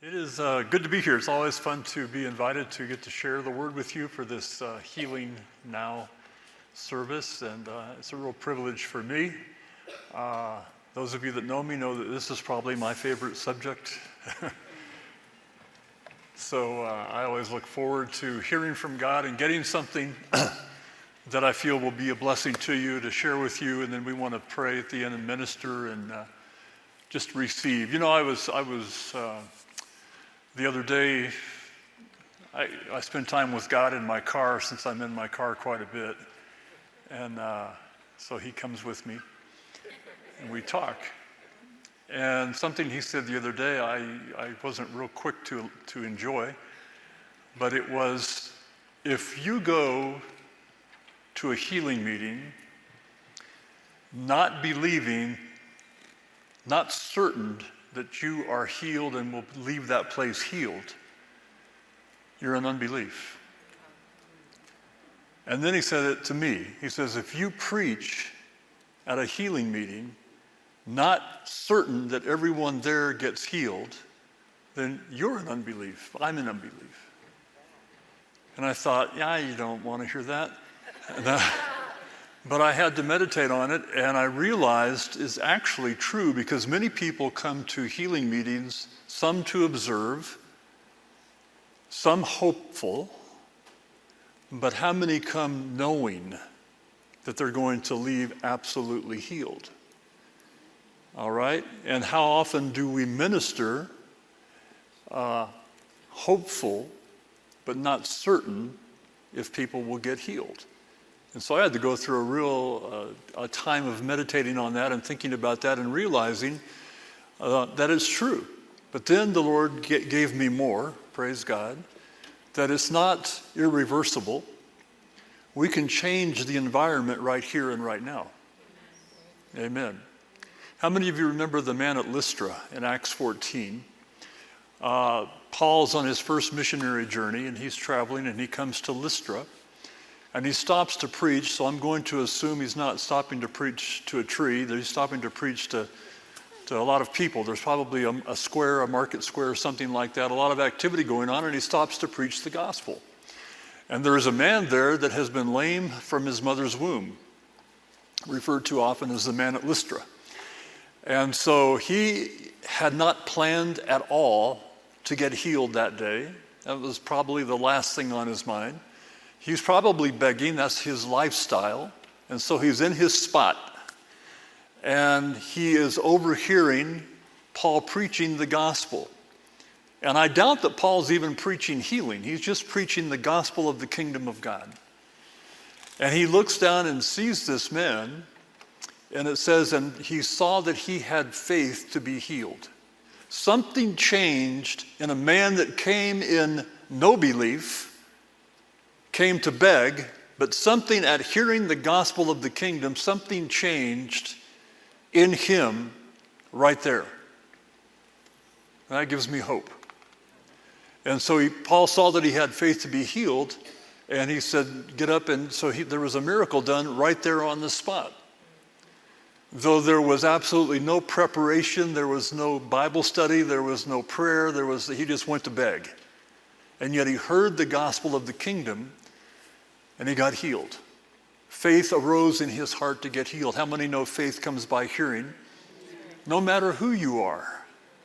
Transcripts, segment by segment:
It is good to be here. It's always fun to be invited to get to share the word with you for this Healing Now service, and it's a real privilege for me. Those of you that know me know that this is probably my favorite subject. So I always look forward to hearing from God and getting something that I feel will be a blessing to you to share with you, and then we want to pray at the end and minister and just receive. You know, I was the other day, I spend time with God in my car since I'm in my car quite a bit. And so he comes with me and we talk. And something he said the other day, I wasn't real quick to enjoy, but it was, if you go to a healing meeting, not believing, not certain that you are healed and will leave that place healed, you're in unbelief. And then he said it to me. He says, if you preach at a healing meeting, not certain that everyone there gets healed, then you're in unbelief. I'm in unbelief. And I thought, yeah, you don't want to hear that. But I had to meditate on it, and I realized it's actually true, because many people come to healing meetings, some to observe, some hopeful, but how many come knowing that they're going to leave absolutely healed? All right? And how often do we minister hopeful, but not certain if people will get healed? And so I had to go through a real time of meditating on that and thinking about that and realizing that it's true. But then the Lord gave me more, praise God, that it's not irreversible. We can change the environment right here and right now. Amen. How many of you remember the man at Lystra in Acts 14? Paul's on his first missionary journey, and he's traveling, and he comes to Lystra. And he stops to preach, so I'm going to assume he's not stopping to preach to a tree. He's stopping to preach to a lot of people. There's probably a square, a market square, something like that, a lot of activity going on, and he stops to preach the gospel. And there is a man there that has been lame from his mother's womb, referred to often as the man at Lystra. And so he had not planned at all to get healed that day. That was probably the last thing on his mind. He's probably begging, that's his lifestyle. And so he's in his spot. And he is overhearing Paul preaching the gospel. And I doubt that Paul's even preaching healing. He's just preaching the gospel of the kingdom of God. And he looks down and sees this man, and it says, and he saw that he had faith to be healed. Something changed in a man that came in no belief, came to beg, but something at hearing the gospel of the kingdom, something changed in him right there. And that gives me hope. And so Paul saw that he had faith to be healed, and he said, get up. And so there was a miracle done right there on the spot. Though there was absolutely no preparation, there was no Bible study, there was no prayer, he just went to beg. And yet he heard the gospel of the kingdom, and he got healed. Faith arose in his heart to get healed. How many know faith comes by hearing? No matter who you are.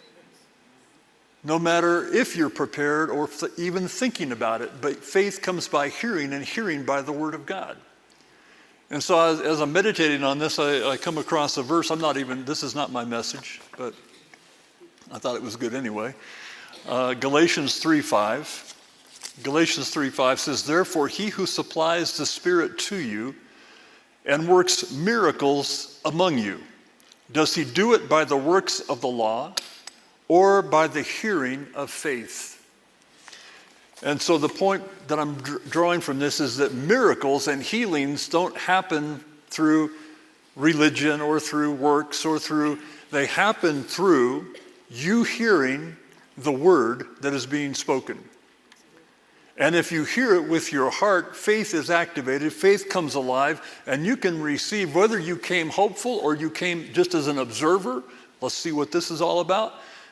No matter if you're prepared or even thinking about it. But faith comes by hearing, and hearing by the word of God. And so as I'm meditating on this, I come across a verse. This is not my message, but I thought it was good anyway. Galatians 3:5. Galatians 3:5 says, therefore he who supplies the Spirit to you and works miracles among you, does he do it by the works of the law or by the hearing of faith? And so the point that I'm drawing from this is that miracles and healings don't happen through religion or through works they happen through you hearing the word that is being spoken. And if you hear it with your heart, faith is activated, faith comes alive, and you can receive, whether you came hopeful or you came just as an observer, let's see what this is all about,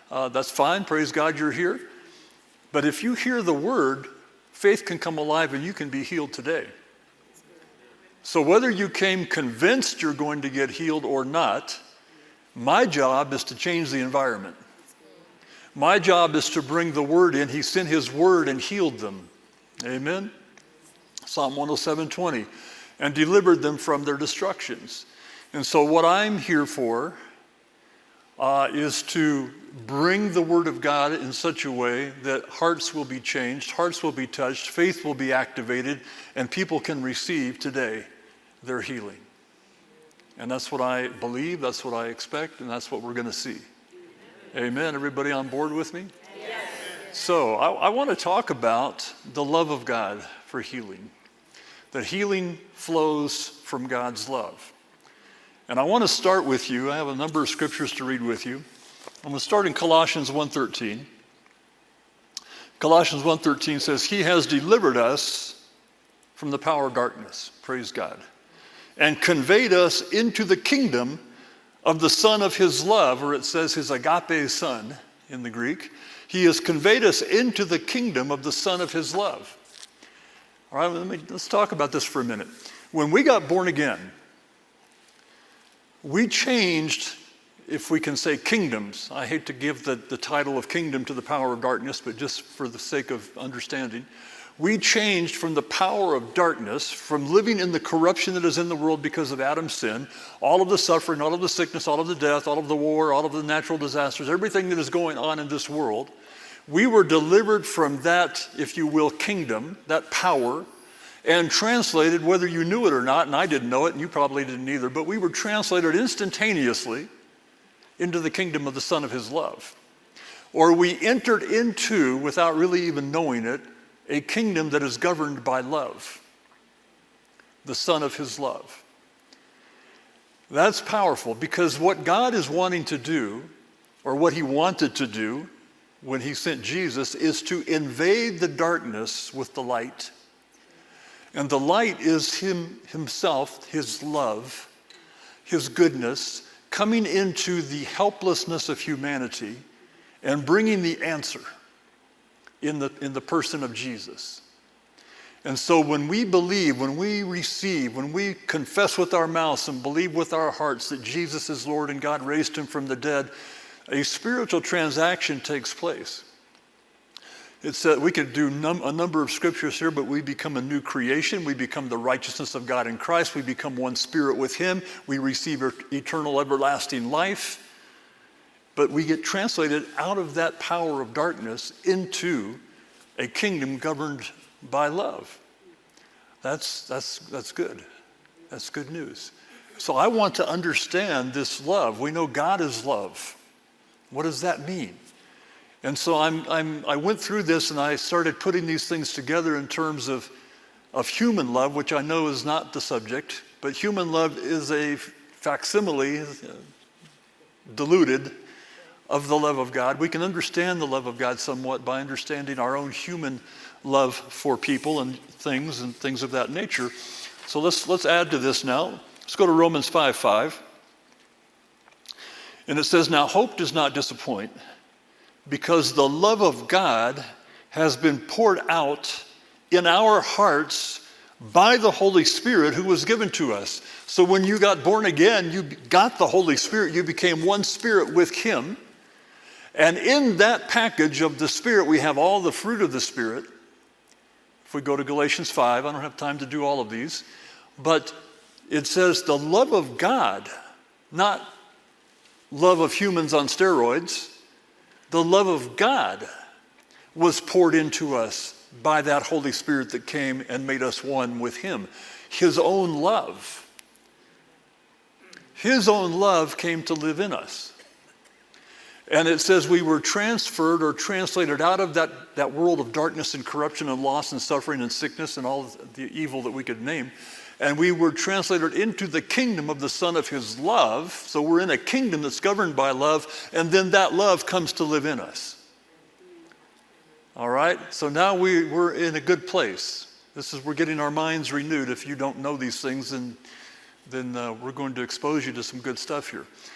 That's fine. Praise God you're here. But if you hear the word, faith can come alive and you can be healed today. So whether you came convinced you're going to get healed or not, my job is to change the environment. My job is to bring the word in. He sent his word and healed them. Amen? Psalm 107:20, and delivered them from their destructions. And so what I'm here for is to bring the word of God in such a way that hearts will be changed, hearts will be touched, faith will be activated, and people can receive today their healing. And that's what I believe, that's what I expect, and that's what we're going to see. Amen. Everybody on board with me? Yes. So I want to talk about the love of God for healing. That healing flows from God's love. And I want to start with you. I have a number of scriptures to read with you. I'm going to start in Colossians 1:13. Colossians 1:13 says, He has delivered us from the power of darkness, praise God, and conveyed us into the kingdom of the Son of His love, or it says His agape Son in the Greek. He has conveyed us into the kingdom of the Son of His love. All right, let's talk about this for a minute. When we got born again, we changed, if we can say kingdoms. I hate to give the title of kingdom to the power of darkness, but just for the sake of understanding, we changed from the power of darkness, from living in the corruption that is in the world because of Adam's sin, all of the suffering, all of the sickness, all of the death, all of the war, all of the natural disasters, everything that is going on in this world. We were delivered from that, if you will, kingdom, that power, and translated, whether you knew it or not, and I didn't know it, and you probably didn't either, but we were translated instantaneously into the kingdom of the Son of His love. Or we entered into, without really even knowing it, a kingdom that is governed by love, the Son of His love. That's powerful, because what God is wanting to do, or what He wanted to do when He sent Jesus, is to invade the darkness with the light. And the light is Himself, His love, His goodness, coming into the helplessness of humanity and bringing the answer in the person of Jesus. And so when we believe, when we receive, when we confess with our mouths and believe with our hearts that Jesus is Lord and God raised Him from the dead, a spiritual transaction takes place. It's that we could do a number of scriptures here, but we become a new creation. We become the righteousness of God in Christ. We become one spirit with Him. We receive eternal, everlasting life. But we get translated out of that power of darkness into a kingdom governed by love. That's good. That's good news. So I want to understand this love. We know God is love. What does that mean? And so I went through this and I started putting these things together in terms of human love, which I know is not the subject, but human love is a facsimile, diluted, of the love of God. We can understand the love of God somewhat by understanding our own human love for people and things of that nature. So let's add to this now. Let's go to Romans 5:5. And it says, Now hope does not disappoint, because the love of God has been poured out in our hearts by the Holy Spirit who was given to us. So when you got born again, you got the Holy Spirit. You became one spirit with Him. And in that package of the Spirit, we have all the fruit of the Spirit. If we go to Galatians 5, I don't have time to do all of these, but it says the love of God, not love of humans on steroids. The love of God was poured into us by that Holy Spirit that came and made us one with Him. His own love. His own love came to live in us. And it says we were transferred or translated out of that world of darkness and corruption and loss and suffering and sickness and all the evil that we could name. And we were translated into the kingdom of the Son of His love. So we're in a kingdom that's governed by love, and then that love comes to live in us. All right? So now we're in a good place. We're getting our minds renewed. If you don't know these things, then we're going to expose you to some good stuff here.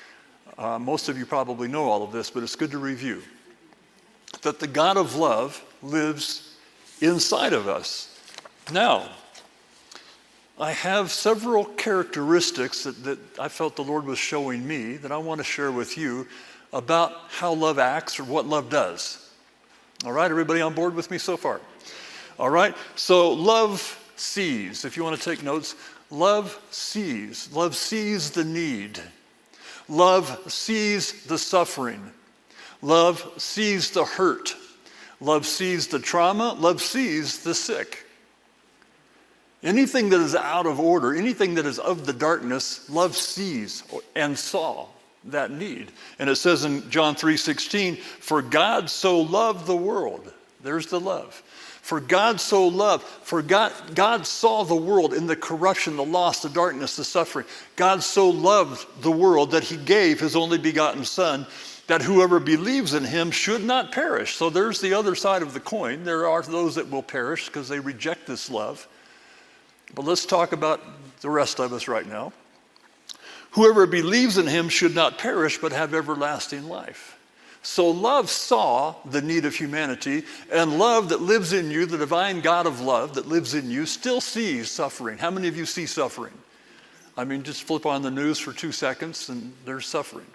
Most of you probably know all of this, but it's good to review. That the God of love lives inside of us. Now, I have several characteristics that I felt the Lord was showing me that I want to share with you about how love acts or what love does. All right, everybody on board with me so far? All right, so love sees. If you want to take notes, love sees. Love sees the need. Love sees the suffering. Love sees the hurt. Love sees the trauma. Love sees the sick. Anything that is out of order, anything that is of the darkness, love sees and saw that need. And it says in John 3:16, for God so loved the world. There's the love. For God so loved, God saw the world in the corruption, the loss, the darkness, the suffering. God so loved the world that he gave his only begotten Son, that whoever believes in him should not perish. So there's the other side of the coin. There are those that will perish because they reject this love. But let's talk about the rest of us right now. Whoever believes in him should not perish but have everlasting life. So love saw the need of humanity, and love that lives in you, the divine God of love that lives in you, still sees suffering. How many of you see suffering? I mean, just flip on the news for 2 seconds and there's suffering.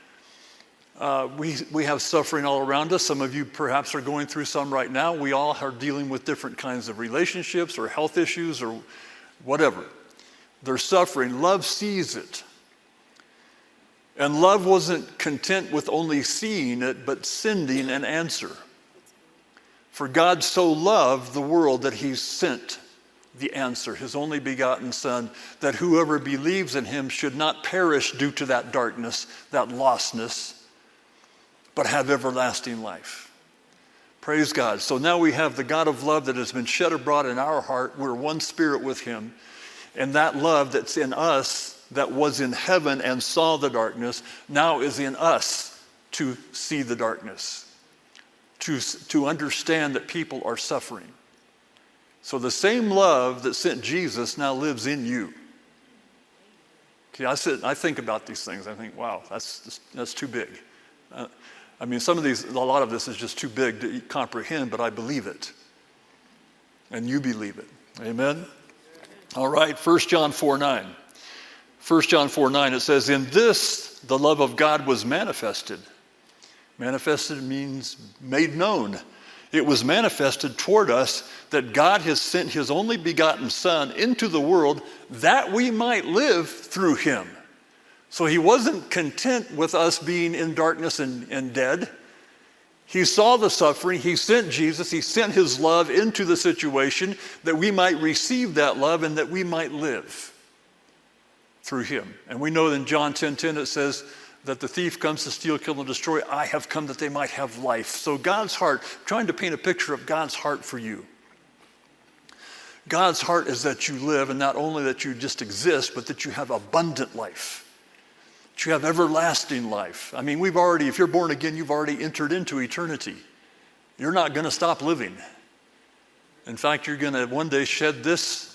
We have suffering all around us. Some of you perhaps are going through some right now. We all are dealing with different kinds of relationships or health issues or whatever. There's suffering. Love sees it. And love wasn't content with only seeing it, but sending an answer. For God so loved the world that he sent the answer, his only begotten Son, that whoever believes in him should not perish due to that darkness, that lostness, but have everlasting life. Praise God. So now we have the God of love that has been shed abroad in our heart. We're one spirit with him. And that love that's in us, that was in heaven and saw the darkness, now is in us to see the darkness, to understand that people are suffering. So the same love that sent Jesus now lives in you. Okay, I think about these things. I think, wow, that's too big. I mean, a lot of this is just too big to comprehend, but I believe it. And you believe it. Amen? All right, 1 John 4:9. 1 John 4:9, it says, in this the love of God was manifested. Manifested means made known. It was manifested toward us that God has sent his only begotten Son into the world that we might live through him. So he wasn't content with us being in darkness and dead. He saw the suffering. He sent Jesus. He sent his love into the situation that we might receive that love and that we might live through him. And we know in John 10:10 it says that the thief comes to steal, kill, and destroy. I have come that they might have life. So God's heart, trying to paint a picture of God's heart for you. God's heart is that you live, and not only that you just exist, but that you have abundant life. That you have everlasting life. I mean, if you're born again, you've already entered into eternity. You're not going to stop living. In fact, you're going to one day shed this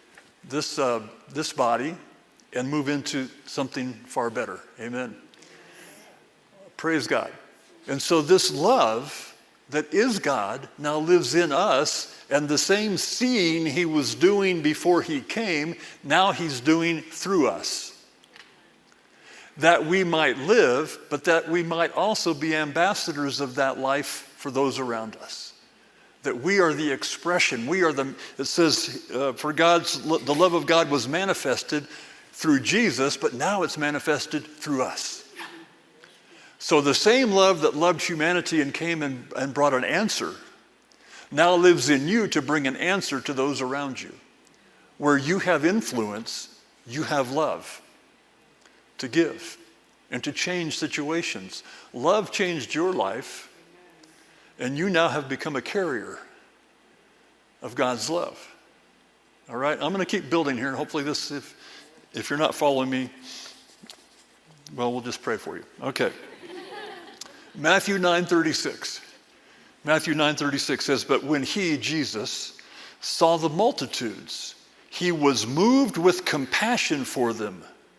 body and move into something far better. Amen. Praise God. And so this love that is God now lives in us, and the same seeing he was doing before he came, now he's doing through us. That we might live, but that we might also be ambassadors of that life for those around us. That we are the expression. It says, the love of God was manifested through Jesus, but now it's manifested through us. So the same love that loved humanity and came and brought an answer now lives in you to bring an answer to those around you. Where you have influence, you have love to give and to change situations. Love changed your life, and you now have become a carrier of God's love. All right, I'm going to keep building here, and hopefully this, if you're not following me, well, we'll just pray for you. Okay. Matthew 9:36. Matthew 9:36 says, but when he, Jesus, saw the multitudes, he was moved with compassion for them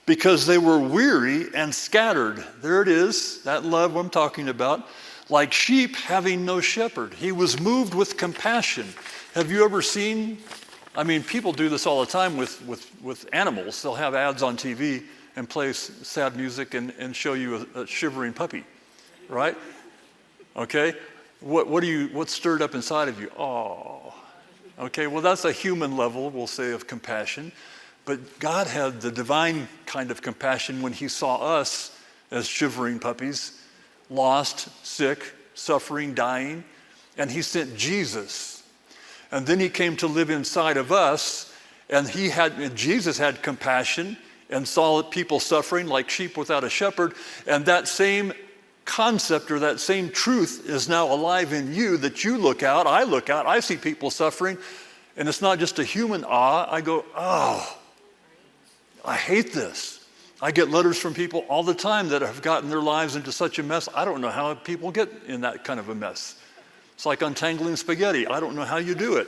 because they were weary and scattered. There it is, that love I'm talking about. Like sheep having no shepherd. He was moved with compassion. Have you ever seen, people do this all the time with animals. They'll have ads on TV and play sad music and show you a shivering puppy, right? Okay? What's stirred up inside of you? Oh. Okay, well that's a human level, we'll say, of compassion. But God had the divine kind of compassion when he saw us as shivering puppies, lost, sick, suffering, dying, and he sent Jesus. And then he came to live inside of us, and Jesus had compassion and saw people suffering like sheep without a shepherd, and that same concept or that same truth is now alive in you, that you look out, I see people suffering, and it's not just a human awe. I go, oh, I hate this. I get letters from people all the time that have gotten their lives into such a mess. I don't know how people get in that kind of a mess. It's like untangling spaghetti. I don't know how you do it.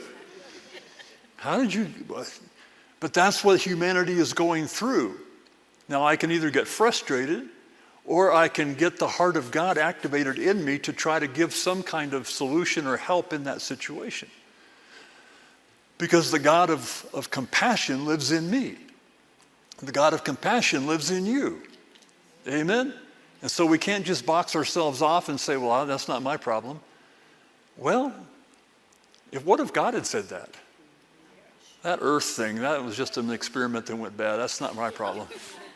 But that's what humanity is going through. Now I can either get frustrated or I can get the heart of God activated in me to try to give some kind of solution or help in that situation. Because the God of compassion lives in me. The God of compassion lives in you. Amen? And so we can't just box ourselves off and say, well, that's not my problem. Well, what if God had said that? That earth thing, that was just an experiment that went bad. That's not my problem.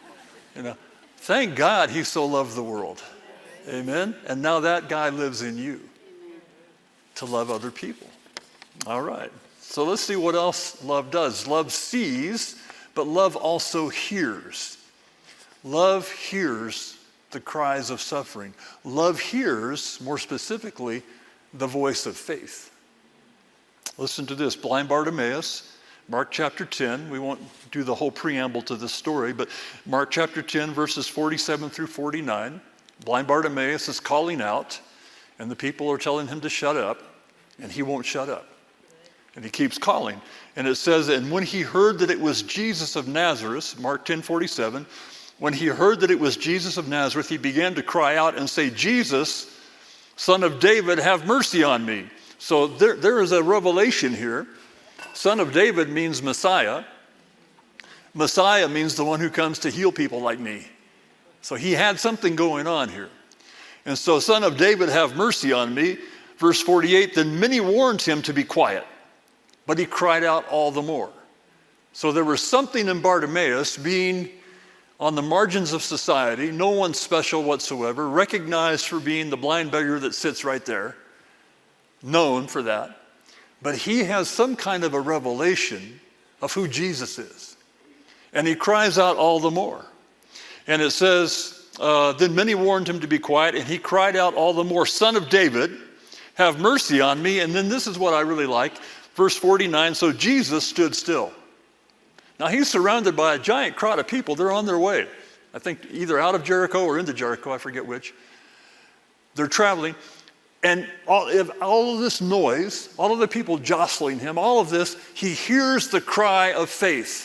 Thank God he so loved the world. Amen? And now that guy lives in you to love other people. All right. So let's see what else love does. Love sees, but love also hears. Love hears the cries of suffering. Love hears, more specifically, the voice of faith. Listen to this. Blind Bartimaeus, Mark chapter 10. We won't do the whole preamble to this story, but Mark chapter 10, verses 47 through 49. Blind Bartimaeus is calling out, and the people are telling him to shut up, and he won't shut up. And he keeps calling. And it says, and when he heard that it was Jesus of Nazareth, Mark 10:47, when he heard that it was Jesus of Nazareth, he began to cry out and say, Jesus, Son of David, have mercy on me. So there is a revelation here. Son of David means Messiah. Messiah means the one who comes to heal people like me. So he had something going on here. And so, Son of David, have mercy on me. Verse 48, then many warned him to be quiet, but he cried out all the more. So there was something in Bartimaeus, being on the margins of society, no one special whatsoever, recognized for being the blind beggar that sits right there, known for that. But he has some kind of a revelation of who Jesus is. And he cries out all the more. And it says, then many warned him to be quiet, and he cried out all the more, Son of David, have mercy on me. And then this is what I really like. Verse 49, so Jesus stood still. Now he's surrounded by a giant crowd of people. They're on their way. I think either out of Jericho or into Jericho, I forget which. They're traveling. And all of this noise, all of the people jostling him, all of this, he hears the cry of faith.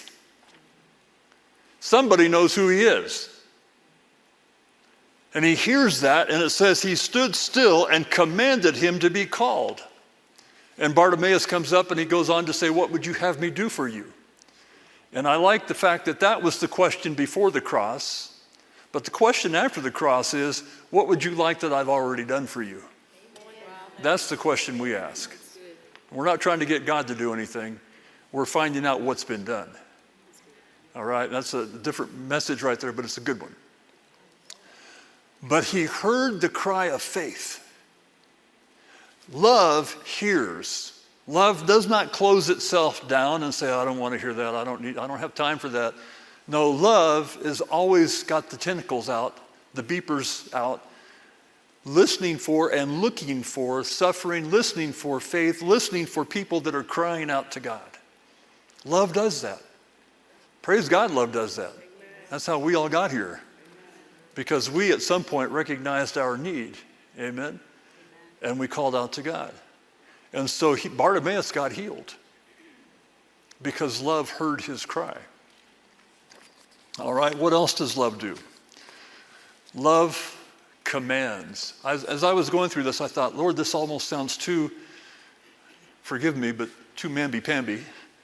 Somebody knows who he is. And he hears that, and it says he stood still and commanded him to be called. And Bartimaeus comes up and he goes on to say, what would you have me do for you? And I like the fact that that was the question before the cross. But the question after the cross is, what would you like that I've already done for you? That's the question we ask. We're not trying to get God to do anything. We're finding out what's been done. All right, that's a different message right there, but it's a good one. But he heard the cry of faith. Love hears. Love does not close itself down and say, I don't want to hear that. I don't have time for that. No, love has always got the tentacles out, the beepers out, listening for and looking for suffering, listening for faith, listening for people that are crying out to God. Love does that. Praise God, love does that. That's how we all got here. Because we at some point recognized our need. Amen? And we called out to God. And so Bartimaeus got healed because love heard his cry. All right, what else does love do? Love commands. As I was going through this, I thought, Lord, this almost sounds too, forgive me, but too mamby-pamby.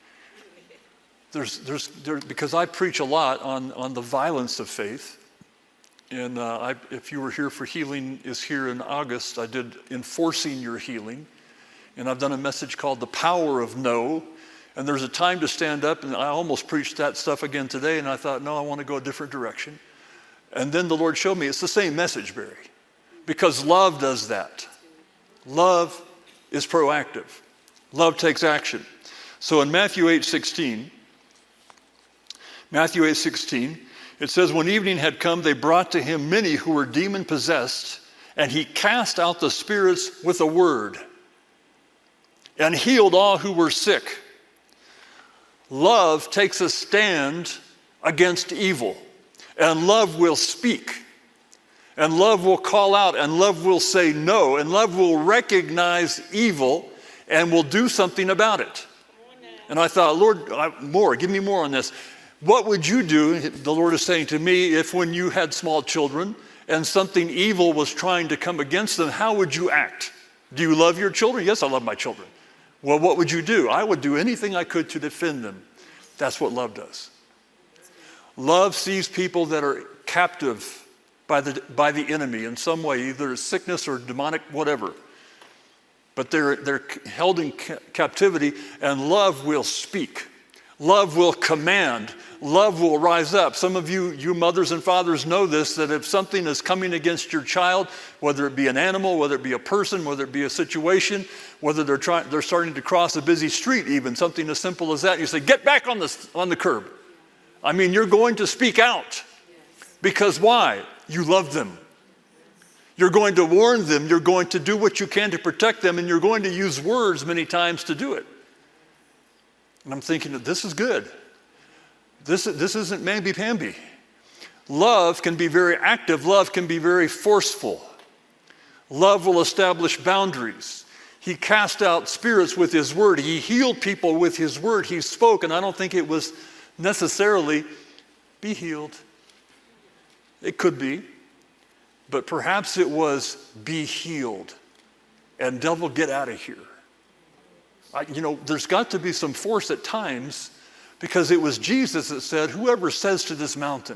Because I preach a lot on the violence of faith. And if you were here for Healing is Here in August, I did Enforcing Your Healing. And I've done a message called The Power of No. And there's a time to stand up, and I almost preached that stuff again today, and I thought, no, I want to go a different direction. And then the Lord showed me it's the same message, Barry, because love does that. Love is proactive. Love takes action. So in Matthew 8:16, it says, when evening had come, they brought to him many who were demon-possessed, and he cast out the spirits with a word and healed all who were sick. Love takes a stand against evil, and love will speak, and love will call out, and love will say no, and love will recognize evil and will do something about it. And I thought, Lord, give me more on this. What would you do, the Lord is saying to me, if when you had small children and something evil was trying to come against them, how would you act? Do you love your children? Yes, I love my children. Well, what would you do? I would do anything I could to defend them. That's what love does. Love sees people that are captive by the enemy in some way, either sickness or demonic, whatever. But they're held in captivity, and love will speak. Love will command. Love will rise up. Some of you mothers and fathers know this, that if something is coming against your child, whether it be an animal, whether it be a person, whether it be a situation, whether they're starting to cross a busy street even, something as simple as that, you say, get back on the curb. I mean, you're going to speak out. Because why? You love them. You're going to warn them. You're going to do what you can to protect them, and you're going to use words many times to do it. And I'm thinking that this is good. This isn't mamby-pamby. Love can be very active. Love can be very forceful. Love will establish boundaries. He cast out spirits with his word. He healed people with his word. He spoke, and I don't think it was necessarily be healed. It could be, but perhaps it was be healed, and devil, get out of here. There's got to be some force at times, because it was Jesus that said, whoever says to this mountain,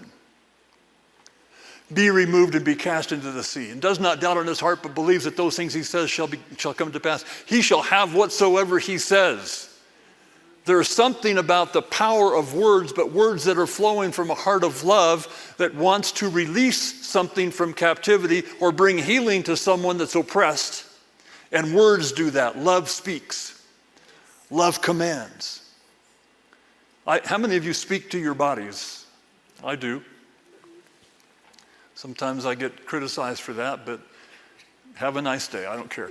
be removed and be cast into the sea, and does not doubt in his heart, but believes that those things he says shall come to pass, he shall have whatsoever he says. There's something about the power of words, but words that are flowing from a heart of love that wants to release something from captivity or bring healing to someone that's oppressed. And words do that. Love speaks. Love commands. How many of you speak to your bodies? I do. Sometimes I get criticized for that, but have a nice day. I don't care.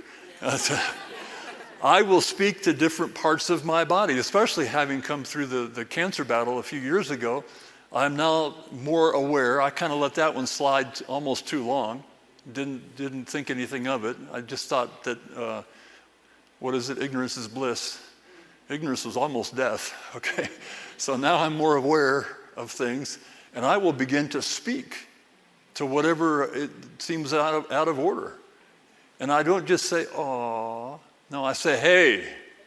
I will speak to different parts of my body, especially having come through the cancer battle a few years ago. I'm now more aware. I kind of let that one slide almost too long. Didn't think anything of it. I just thought that, ignorance is bliss. Ignorance was almost death, okay? So now I'm more aware of things, and I will begin to speak to whatever it seems out of order. And I don't just say, "Aw." No, I say, "Hey,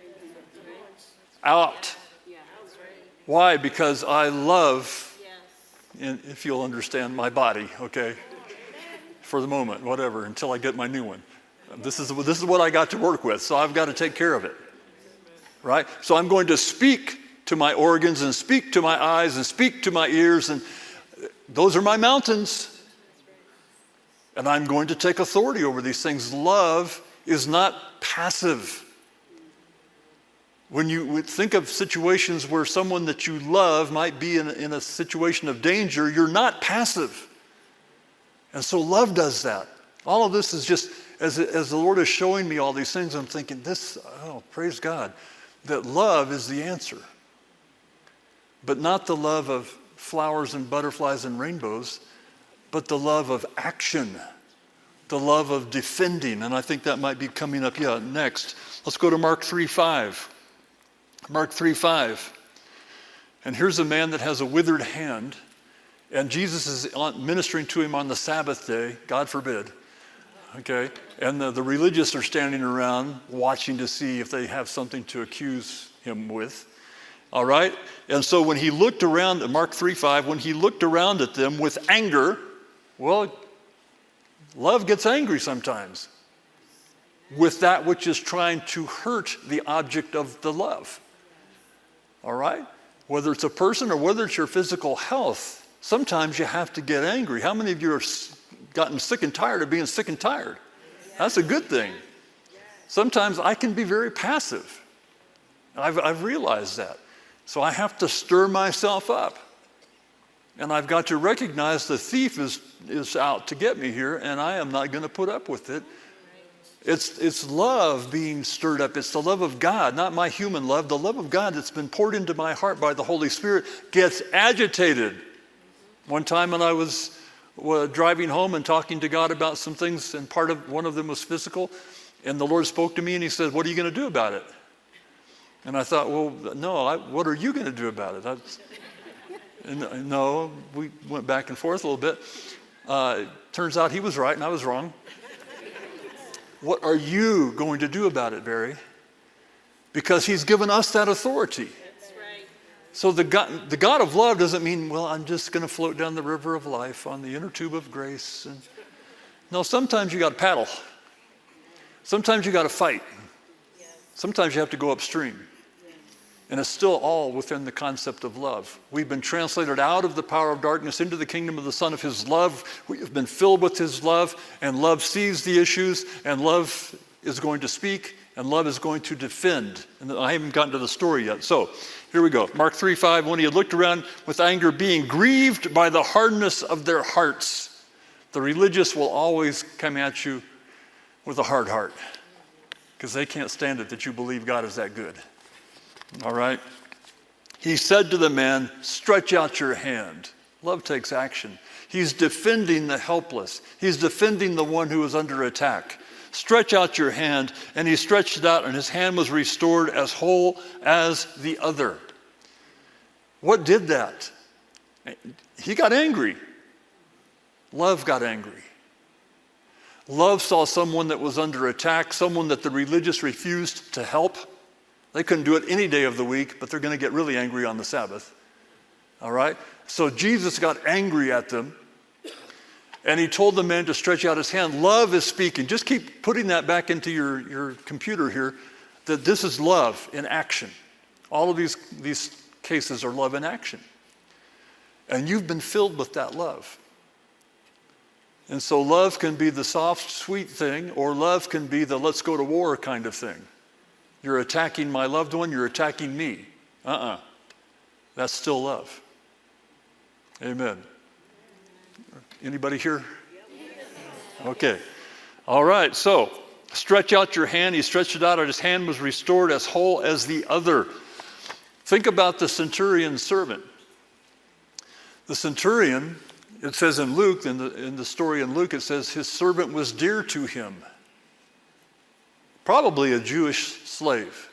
out." Why? Because I love, and if you'll understand, my body, okay? For the moment, whatever, until I get my new one. This is what I got to work with, so I've got to take care of it. Right? So I'm going to speak to my organs and speak to my eyes and speak to my ears, and those are my mountains. And I'm going to take authority over these things. Love is not passive. When you think of situations where someone that you love might be in a situation of danger, you're not passive. And so love does that. All of this is just, as the Lord is showing me all these things, I'm thinking, praise God, that love is the answer. But not the love of flowers and butterflies and rainbows, but the love of action, the love of defending. And I think that might be coming up, next. Let's go to Mark 3:5. Mark 3:5. And here's a man that has a withered hand, And Jesus is ministering to him on the Sabbath day, God forbid, okay? And the religious are standing around watching to see if they have something to accuse him with, all right? And so when he looked around, Mark 3:5, when he looked around at them with anger, well, love gets angry sometimes with that which is trying to hurt the object of the love, all right? Whether it's a person or whether it's your physical health, sometimes you have to get angry. How many of you have gotten sick and tired of being sick and tired? That's a good thing. Sometimes I can be very passive. I've realized that. So I have to stir myself up. And I've got to recognize the thief is out to get me here, and I am not going to put up with it. It's love being stirred up. It's the love of God, not my human love. The love of God that's been poured into my heart by the Holy Spirit gets agitated. One time when I was driving home and talking to God about some things, and one of them was physical, and the Lord spoke to me and he said, "What are you going to do about it?" And I thought, well, no, what are you going to do about it? No, we went back and forth a little bit. Turns out he was right and I was wrong. What are you going to do about it, Barry? Because he's given us that authority. So the God of love doesn't mean, well, I'm just going to float down the river of life on the inner tube of grace. No, sometimes you got to paddle. Sometimes you got to fight. Sometimes you have to go upstream. And it's still all within the concept of love. We've been translated out of the power of darkness into the kingdom of the Son of his love. We've been filled with his love, and love sees the issues, and love is going to speak, and love is going to defend. And I haven't gotten to the story yet. So here we go. Mark 3:5, when he had looked around with anger, being grieved by the hardness of their hearts. The religious will always come at you with a hard heart because they can't stand it that you believe God is that good. All right? He said to the man, "Stretch out your hand." Love takes action. He's defending the helpless. He's defending the one who is under attack. "Stretch out your hand." And he stretched it out, and his hand was restored as whole as the other. What did that? He got angry. Love got angry. Love saw someone that was under attack, someone that the religious refused to help. They couldn't do it any day of the week, but they're going to get really angry on the Sabbath. All right? So Jesus got angry at them, and he told the man to stretch out his hand. Love is speaking. Just keep putting that back into your computer here, that this is love in action. All of these cases are love in action. And you've been filled with that love. And so love can be the soft, sweet thing, or love can be the let's go to war kind of thing. You're attacking my loved one, you're attacking me. That's still love. Amen. Anybody here? Okay. All right, so stretch out your hand. He stretched it out, and his hand was restored as whole as the other. Think about the centurion's servant. The centurion, it says in Luke, in the story in Luke, it says his servant was dear to him. Probably a Jewish slave.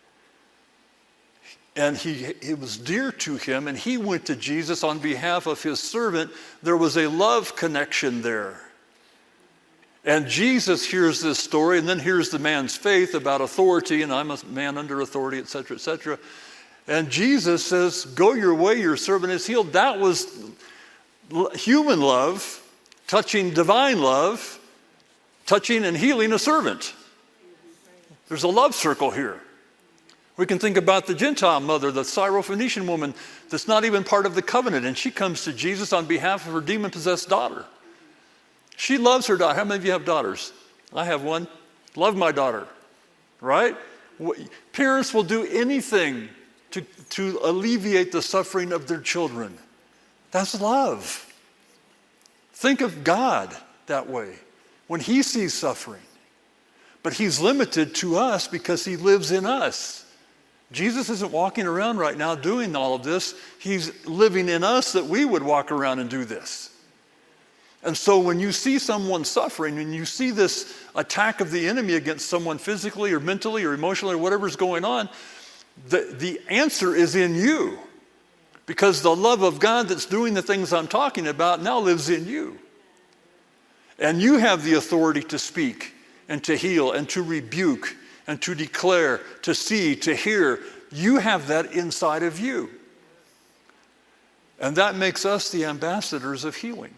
And he was dear to him, and he went to Jesus on behalf of his servant. There was a love connection there. And Jesus hears this story, and then hears the man's faith about authority, and I'm a man under authority, etc., etc. And Jesus says, "Go your way, your servant is healed." That was human love, touching divine love, touching and healing a servant. There's a love circle here. We can think about the Gentile mother, the Syrophoenician woman that's not even part of the covenant, and she comes to Jesus on behalf of her demon-possessed daughter. She loves her daughter. How many of you have daughters? I have one. Love my daughter, right? Parents will do anything to alleviate the suffering of their children. That's love. Think of God that way when he sees suffering. But he's limited to us because he lives in us. Jesus isn't walking around right now doing all of this. He's living in us that we would walk around and do this. And so when you see someone suffering and you see this attack of the enemy against someone physically or mentally or emotionally or whatever's going on, the answer is in you. Because the love of God that's doing the things I'm talking about now lives in you. And you have the authority to speak and to heal and to rebuke and to declare, to see, to hear. You have that inside of you. And that makes us the ambassadors of healing.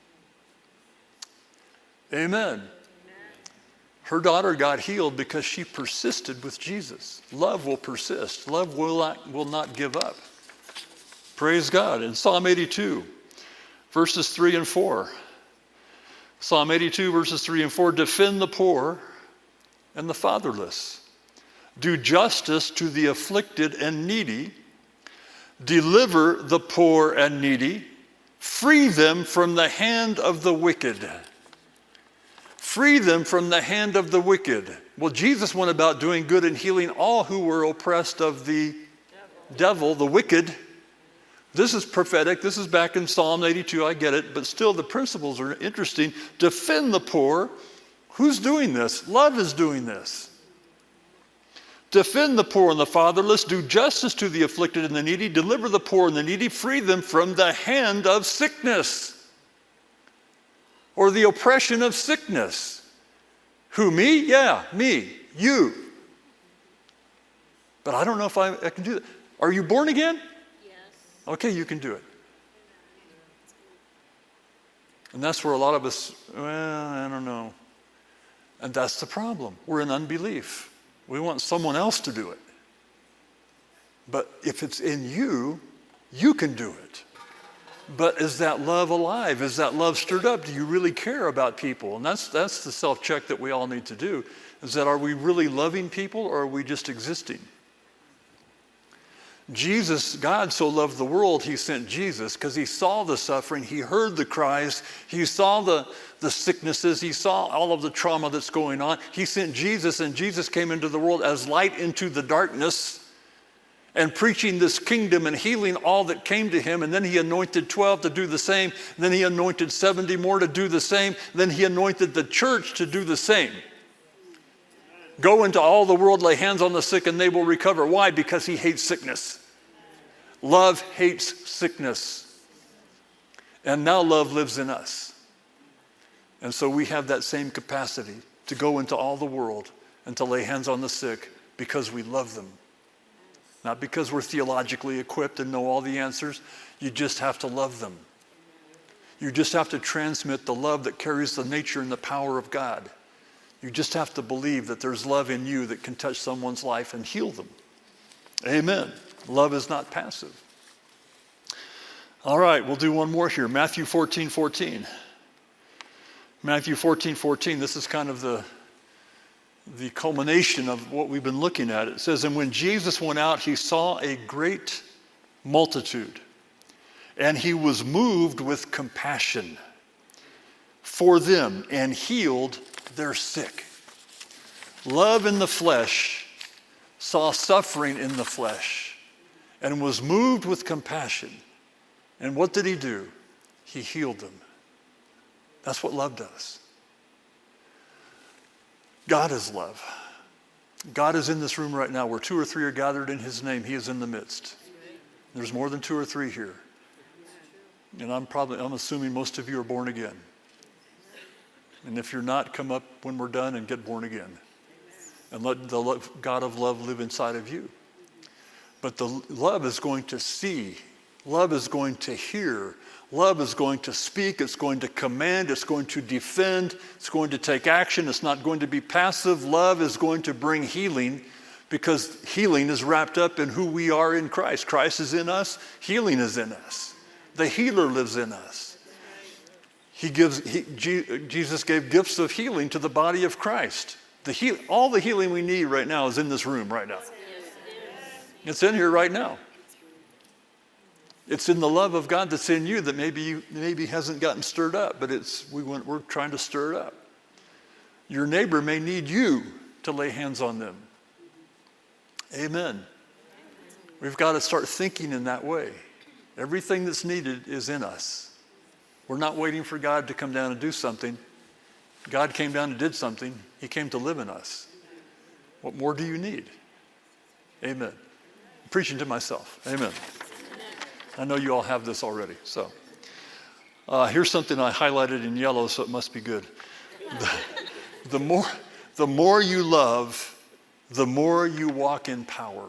Amen. Her daughter got healed because she persisted with Jesus. Love will persist. Love will not give up. Praise God. In Psalm 82, verses 3 and 4. Psalm 82, verses 3 and 4. Defend the poor and the fatherless. Do justice to the afflicted and needy. Deliver the poor and needy. Free them from the hand of the wicked. Free them from the hand of the wicked. Well, Jesus went about doing good and healing all who were oppressed of the devil, the wicked. This is prophetic. This is back in Psalm 82. I get it. But still, the principles are interesting. Defend the poor. Who's doing this? Love is doing this. Defend the poor and the fatherless. Do justice to the afflicted and the needy. Deliver the poor and the needy. Free them from the hand of sickness or the oppression of sickness. Who, me? Yeah, me. You. But I don't know if I can do that. Are you born again? Okay, you can do it. And that's where a lot of us, well, I don't know. And that's the problem. We're in unbelief. We want someone else to do it. But if it's in you, you can do it. But is that love alive? Is that love stirred up? Do you really care about people? And that's the self-check that we all need to do. Is that, are we really loving people, or are we just existing? Jesus, God so loved the world, he sent Jesus because he saw the suffering, he heard the cries, he saw the sicknesses, he saw all of the trauma that's going on. He sent Jesus, and Jesus came into the world as light into the darkness and preaching this kingdom and healing all that came to him. And then he anointed 12 to do the same. Then he anointed 70 more to do the same. Then he anointed the church to do the same. Go into all the world, lay hands on the sick, and they will recover. Why? Because he hates sickness. Love hates sickness. And now love lives in us. And so we have that same capacity to go into all the world and to lay hands on the sick because we love them. Not because we're theologically equipped and know all the answers. You just have to love them. You just have to transmit the love that carries the nature and the power of God. You just have to believe that there's love in you that can touch someone's life and heal them. Amen. Love is not passive. All right, we'll do one more here. Matthew 14:14. Matthew 14:14. This is kind of the culmination of what we've been looking at. It says, and when Jesus went out, he saw a great multitude, and he was moved with compassion for them and healed their sick. Love in the flesh saw suffering in the flesh and was moved with compassion. And what did he do? He healed them. That's what love does. God is love. God is in this room right now. Where 2 or 3 are gathered in his name, he is in the midst. There's more than 2 or 3 here. And I'm assuming most of you are born again. And if you're not, come up when we're done and get born again. And let the God of love live inside of you. But the love is going to see. Love is going to hear. Love is going to speak. It's going to command. It's going to defend. It's going to take action. It's not going to be passive. Love is going to bring healing, because healing is wrapped up in who we are in Christ. Christ is in us. Healing is in us. The healer lives in us. Jesus gave gifts of healing to the body of Christ. All the healing we need right now is in this room right now. It's in here right now. It's in the love of God that's in you that maybe hasn't gotten stirred up, but we're trying to stir it up. Your neighbor may need you to lay hands on them. Amen. We've got to start thinking in that way. Everything that's needed is in us. We're not waiting for God to come down and do something. God came down and did something. He came to live in us. What more do you need? Amen. I'm preaching to myself. Amen. I know you all have this already. So here's something I highlighted in yellow, so it must be good. The more you love, the more you walk in power.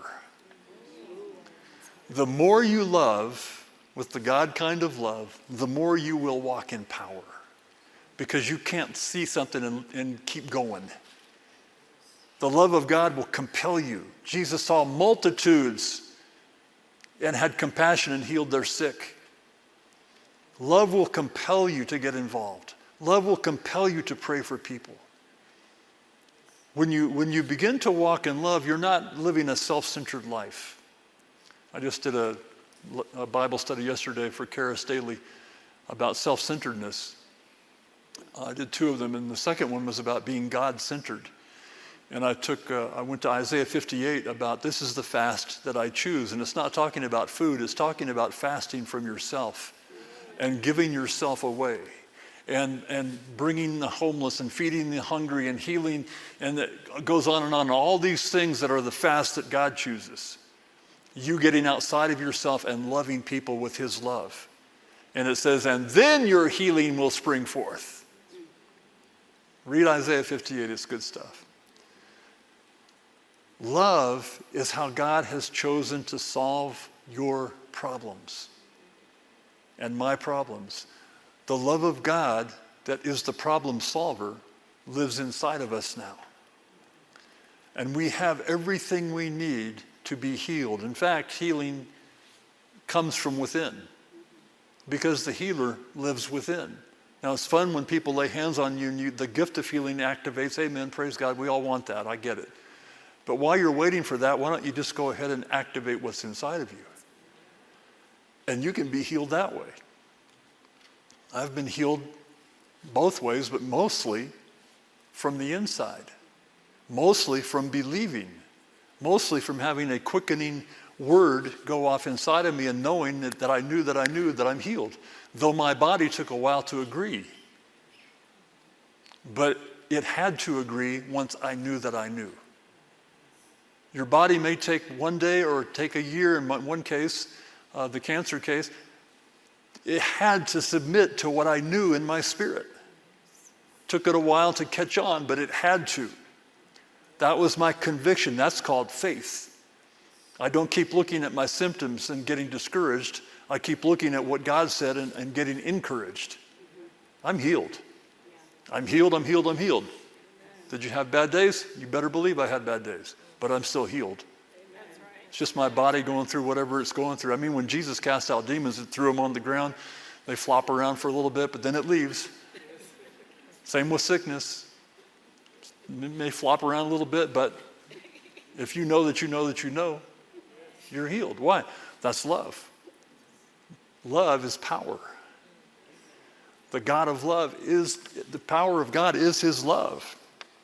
The more you love with the God kind of love, the more you will walk in power. Because you can't see something and keep going. The love of God will compel you. Jesus saw multitudes and had compassion and healed their sick. Love will compel you to get involved. Love will compel you to pray for people. When you begin to walk in love, you're not living a self-centered life. I just did a Bible study yesterday for Kara Staley about self-centeredness. I did 2 of them, and the second one was about being God-centered. And I went to Isaiah 58 about this is the fast that I choose. And it's not talking about food, it's talking about fasting from yourself and giving yourself away and bringing the homeless and feeding the hungry and healing. And it goes on and on. All these things that are the fast that God chooses. You getting outside of yourself and loving people with his love. And it says, and then your healing will spring forth. Read Isaiah 58, it's good stuff. Love is how God has chosen to solve your problems and my problems. The love of God that is the problem solver lives inside of us now. And we have everything we need to be healed. In fact, healing comes from within because the healer lives within. Now, it's fun when people lay hands on you and the gift of healing activates. Amen, praise God, we all want that, I get it. But while you're waiting for that, why don't you just go ahead and activate what's inside of you? And you can be healed that way. I've been healed both ways, but mostly from the inside. Mostly from believing. Mostly from having a quickening word go off inside of me and knowing that I knew that I'm healed. Though my body took a while to agree. But it had to agree once I knew that I knew. Your body may take one day or take a year. In one case, the cancer case, it had to submit to what I knew in my spirit. Took it a while to catch on, but it had to. That was my conviction. That's called faith. I don't keep looking at my symptoms and getting discouraged. I keep looking at what God said and getting encouraged. I'm healed. I'm healed, I'm healed, I'm healed. Did you have bad days? You better believe I had bad days. But I'm still healed. It's just my body going through whatever it's going through. I mean, when Jesus cast out demons and threw them on the ground, they flop around for a little bit, but then it leaves. Same with sickness. It may flop around a little bit, but if you know that you know that you know, you're healed. Why? That's love. Love is power. The God of love is, the power of God is his love.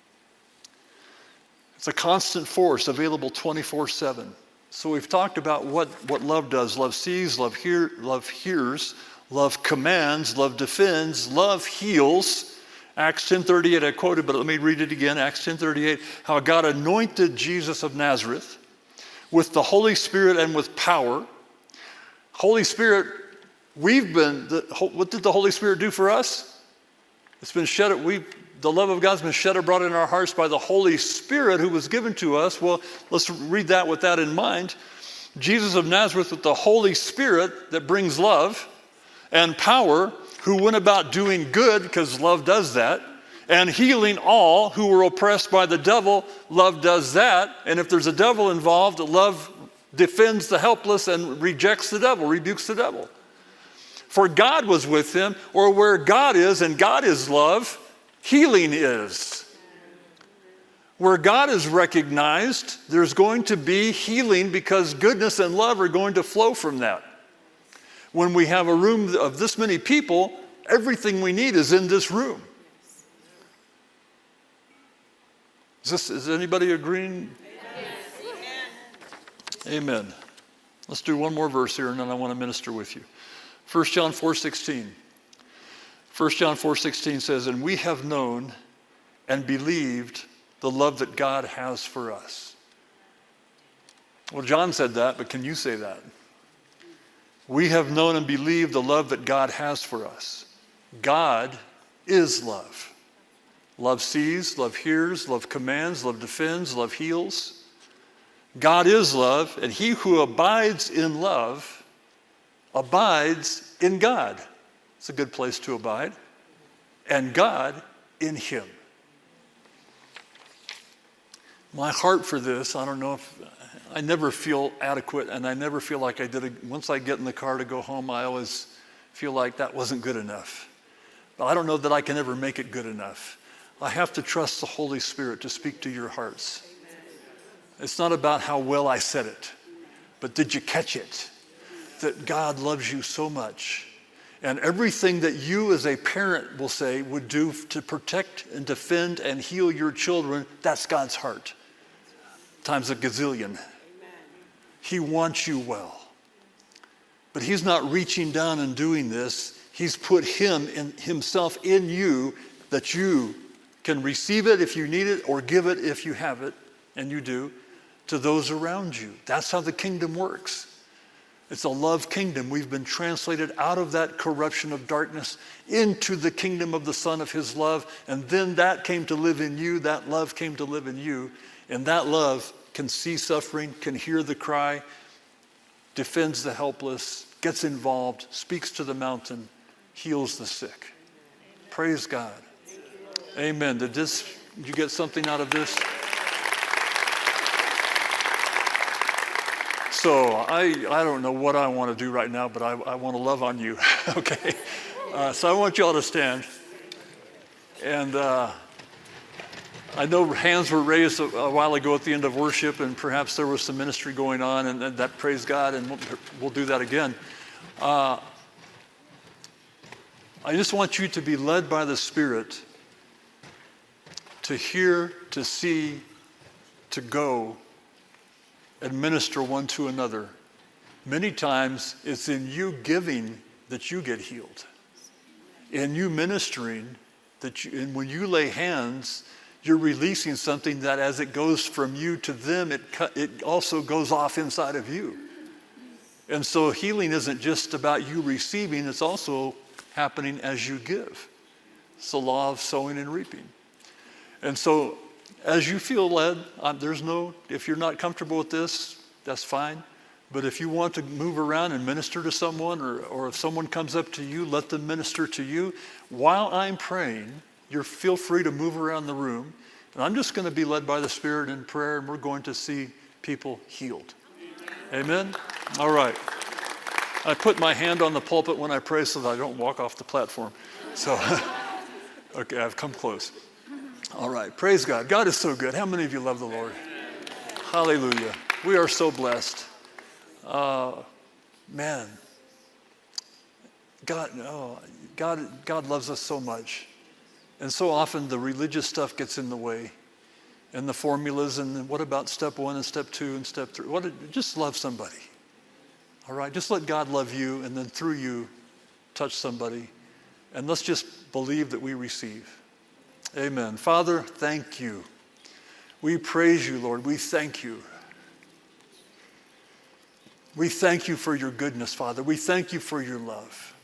It's a constant force available 24/7. So we've talked about what love does. Love sees, love hears, love commands, love defends, love heals. Acts 10:38, I quoted, but let me read it again. Acts 10:38, how God anointed Jesus of Nazareth with the Holy Spirit and with power. Holy Spirit, what did the Holy Spirit do for us? It's been shed. The love of God's been shed abroad in our hearts by the Holy Spirit who was given to us. Well, let's read that with that in mind. Jesus of Nazareth with the Holy Spirit that brings love and power, who went about doing good, because love does that, and healing all who were oppressed by the devil. Love does that. And if there's a devil involved, love defends the helpless and rejects the devil, rebukes the devil. For God was with him, or where God is, and God is love, healing is. Where God is recognized, there's going to be healing because goodness and love are going to flow from that. When we have a room of this many people, everything we need is in this room. Is anybody agreeing? Yes. Amen. Let's do one more verse here and then I want to minister with you. 1 John 4:16. 1 John 4:16 says, and we have known and believed the love that God has for us. Well, John said that, but can you say that? We have known and believed the love that God has for us. God is love. Love sees, love hears, love commands, love defends, love heals. God is love, and he who abides in love abides in God. It's a good place to abide. And God in him. My heart for this, I don't know if, I never feel adequate, and I never feel like I did it. Once I get in the car to go home, I always feel like that wasn't good enough. But I don't know that I can ever make it good enough. I have to trust the Holy Spirit to speak to your hearts. It's not about how well I said it, but did you catch it? That God loves you so much. And everything that you as a parent will say would do to protect and defend and heal your children, that's God's heart. Times a gazillion. Amen. He wants you well. But he's not reaching down and doing this. He's put himself in you that you can receive it if you need it or give it if you have it, and you do, to those around you. That's how the kingdom works. It's a love kingdom. We've been translated out of that corruption of darkness into the kingdom of the Son of his love, and then that came to live in you, that love came to live in you, and that love can see suffering, can hear the cry, defends the helpless, gets involved, speaks to the mountain, heals the sick. Praise God. Amen. Did you get something out of this? So I don't know what I want to do right now, but I want to love on you, okay? So I want you all to stand. And I know hands were raised a while ago at the end of worship, and perhaps there was some ministry going on, and that, praise God, and we'll do that again. I just want you to be led by the Spirit to hear, to see, to go, and minister one to another. Many times it's in you giving that you get healed. In you ministering, and when you lay hands, you're releasing something that as it goes from you to them, it also goes off inside of you. And so healing isn't just about you receiving, it's also happening as you give. It's the law of sowing and reaping. And so as you feel led, if you're not comfortable with this, that's fine. But if you want to move around and minister to someone, or if someone comes up to you, let them minister to you. While I'm praying, feel free to move around the room. And I'm just going to be led by the Spirit in prayer, and we're going to see people healed. Amen? All right. I put my hand on the pulpit when I pray so that I don't walk off the platform. So, okay, I've come close. All right, praise God. God is so good. How many of you love the Lord? Hallelujah. We are so blessed. Man, God loves us so much. And so often the religious stuff gets in the way. And the formulas, and what about step 1 and step 2 and step 3? Just love somebody. All right, just let God love you, and then through you, touch somebody. And let's just believe that we receive. Amen. Father, thank you. We praise you, Lord. We thank you. We thank you for your goodness, Father. We thank you for your love.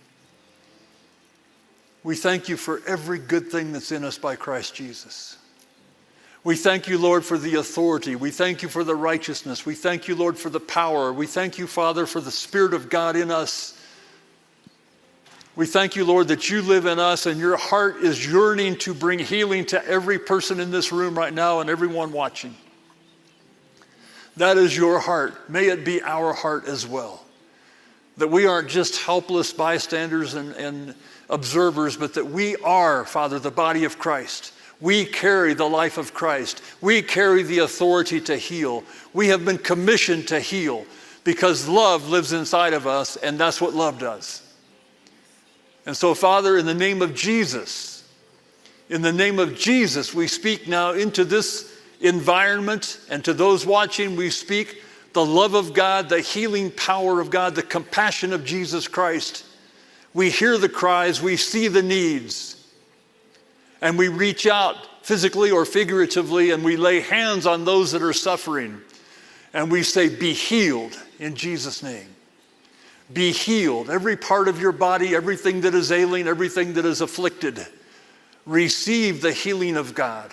We thank you for every good thing that's in us by Christ Jesus. We thank you, Lord, for the authority. We thank you for the righteousness. We thank you, Lord, for the power. We thank you, Father, for the Spirit of God in us. We thank you, Lord, that you live in us, and your heart is yearning to bring healing to every person in this room right now and everyone watching. That is your heart. May it be our heart as well. That we aren't just helpless bystanders and observers, but that we are, Father, the body of Christ. We carry the life of Christ. We carry the authority to heal. We have been commissioned to heal because love lives inside of us, and that's what love does. And so, Father, in the name of Jesus, we speak now into this environment, and to those watching, we speak the love of God, the healing power of God, the compassion of Jesus Christ. We hear the cries, we see the needs, and we reach out physically or figuratively, and we lay hands on those that are suffering, and we say, be healed in Jesus' name. be healed. Every part of your body, everything that is ailing, everything that is afflicted, receive the healing of God.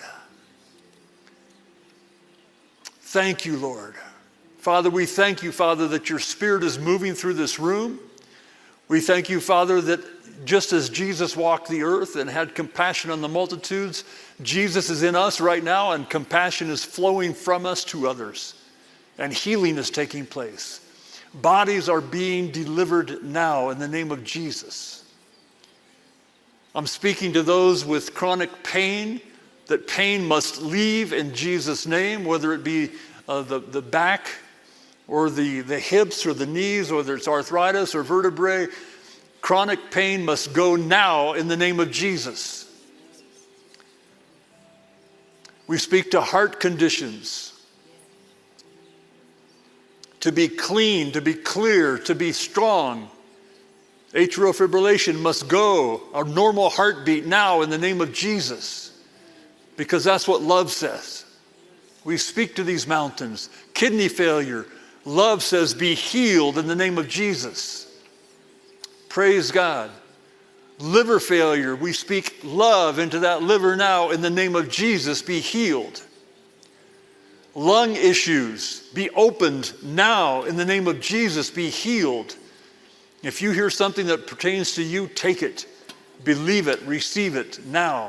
Thank you, Lord. Father, we thank you, Father, that your Spirit is moving through this room. We thank you, Father, that just as Jesus walked the earth and had compassion on the multitudes, Jesus is in us right now, and compassion is flowing from us to others, and healing is taking place. Bodies are being delivered now in the name of Jesus. I'm speaking to those with chronic pain, that pain must leave in Jesus' name, whether it be the back or the hips or the knees, whether it's arthritis or vertebrae. Chronic pain must go now in the name of Jesus. We speak to heart conditions, to be clean, to be clear, to be strong. Atrial fibrillation must go, a normal heartbeat now in the name of Jesus, because that's what love says. We speak to these mountains. Kidney failure, love says be healed in the name of Jesus. Praise God. Liver failure, we speak love into that liver now in the name of Jesus, be healed. Lung issues, be opened now in the name of Jesus, be healed. If you hear something that pertains to you, take it, believe it, receive it now.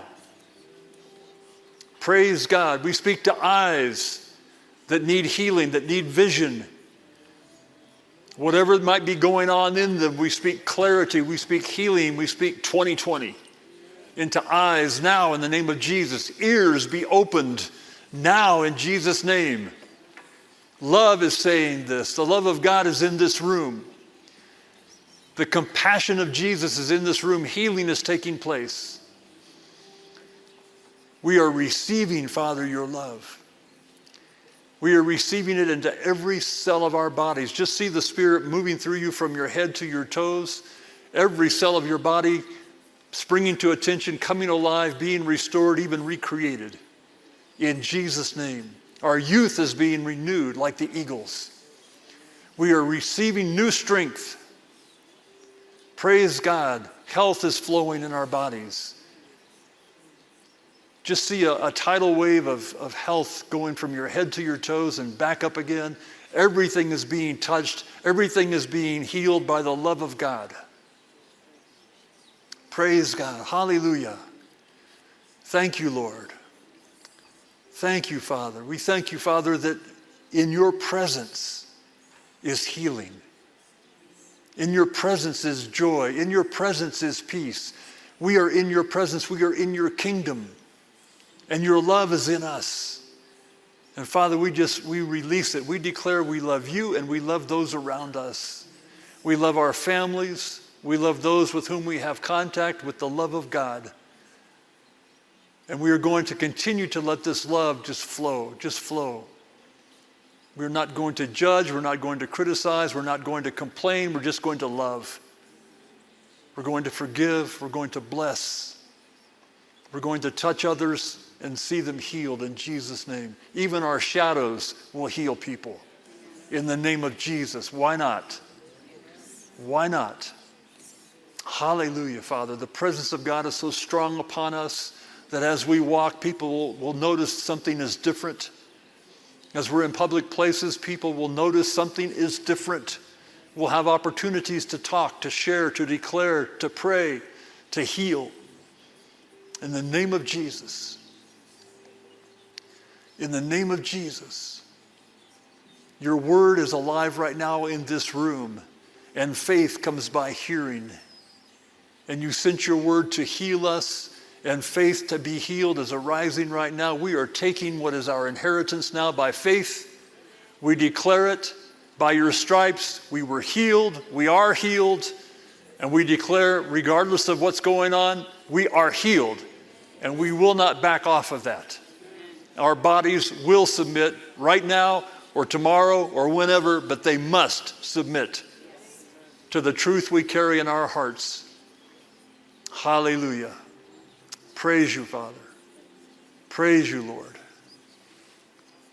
Praise God. We speak to eyes that need healing, that need vision. Whatever might be going on in them, we speak clarity, we speak healing, we speak 20/20 into eyes now in the name of Jesus. Ears be opened now in Jesus' name. Love is saying this. The love of God is in this room. The compassion of Jesus is in this room. Healing is taking place. We are receiving, Father, your love. We are receiving it into every cell of our bodies. Just see the Spirit moving through you from your head to your toes. Every cell of your body springing to attention, coming alive, being restored, even recreated. In Jesus' name. Our youth is being renewed like the eagles. We are receiving new strength. Praise God. Health is flowing in our bodies. Just see a tidal wave of health going from your head to your toes and back up again. Everything is being touched. Everything is being healed by the love of God. Praise God. Hallelujah. Thank you, Lord. Thank you, Father. We thank you, Father, that in your presence is healing. In your presence is joy. In your presence is peace. We are in your presence. We are in your kingdom. And your love is in us. And Father, we release it. We declare we love you and we love those around us. We love our families. We love those with whom we have contact with the love of God. And we are going to continue to let this love just flow, just flow. We're not going to judge. We're not going to criticize. We're not going to complain. We're just going to love. We're going to forgive. We're going to bless. We're going to touch others and see them healed in Jesus' name. Even our shadows will heal people in the name of Jesus. Why not? Why not? Hallelujah, Father. The presence of God is so strong upon us that as we walk, people will notice something is different. As we're in public places, people will notice something is different. We'll have opportunities to talk, to share, to declare, to pray, to heal. In the name of Jesus. In the name of Jesus. Your word is alive right now in this room, and faith comes by hearing. And you sent your word to heal us, and faith to be healed is arising right now. We are taking what is our inheritance now by faith. We declare it. By your stripes, we were healed. We are healed. And we declare, regardless of what's going on, we are healed. And we will not back off of that. Our bodies will submit right now or tomorrow or whenever, but they must submit to the truth we carry in our hearts. Hallelujah. Praise you, Father. Praise you, Lord.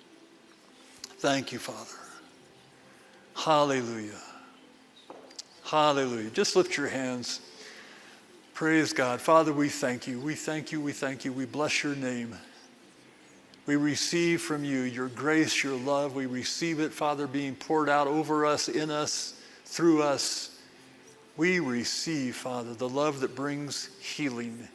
Thank you, Father. Hallelujah. Hallelujah. Just lift your hands. Praise God. Father, we thank you. We thank you. We thank you. We bless your name. We receive from you your grace, your love. We receive it, Father, being poured out over us, in us, through us. We receive, Father, the love that brings healing.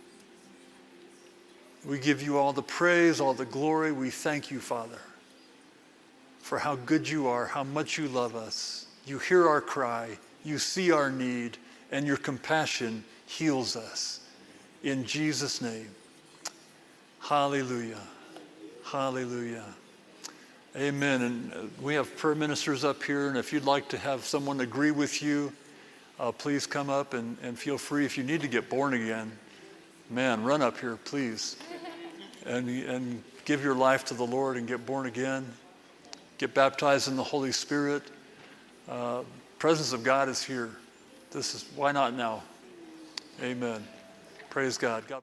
We give you all the praise, all the glory. We thank you, Father, for how good you are, how much you love us. You hear our cry. You see our need, and your compassion heals us. In Jesus' name. Hallelujah. Hallelujah. Amen. And we have prayer ministers up here, and if you'd like to have someone agree with you, please come up and feel free. If you need to get born again, man, run up here, please, and give your life to the Lord and get born again. Get baptized in the Holy Spirit. Presence of God is here. Why not now? Amen. Praise God.